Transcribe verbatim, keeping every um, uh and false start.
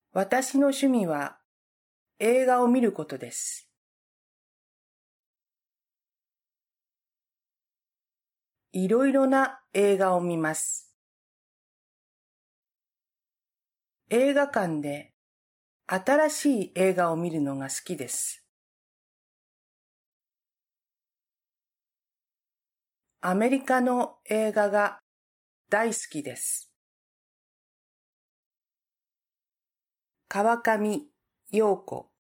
私の趣味は映画を見ることです。いろいろな映画を見ます。映画館で新しい映画を見るのが好きです。アメリカの映画が大好きです。川上陽子